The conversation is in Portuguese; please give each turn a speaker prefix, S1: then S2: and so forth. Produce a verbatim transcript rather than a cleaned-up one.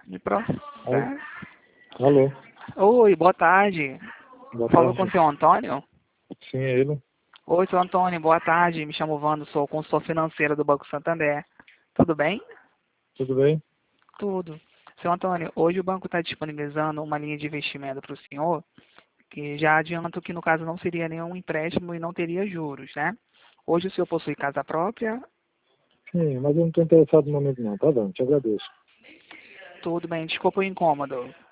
S1: De processo.
S2: Alô?
S1: Oi, boa tarde.
S2: Boa
S1: Falou
S2: tarde.
S1: com o seu Antônio?
S2: Sim, é ele.
S1: Oi, seu Antônio, boa tarde. Me chamo Vando, sou consultor financeiro do Banco Santander. Tudo bem?
S2: Tudo bem?
S1: Tudo. Seu Antônio, hoje o banco está disponibilizando uma linha de investimento para o senhor, que já adianto que no caso não seria nenhum empréstimo e não teria juros, né? Hoje o senhor possui casa própria?
S2: Sim, mas eu não estou interessado no momento não. Tá bom, te agradeço.
S1: Tudo bem, desculpa o incômodo.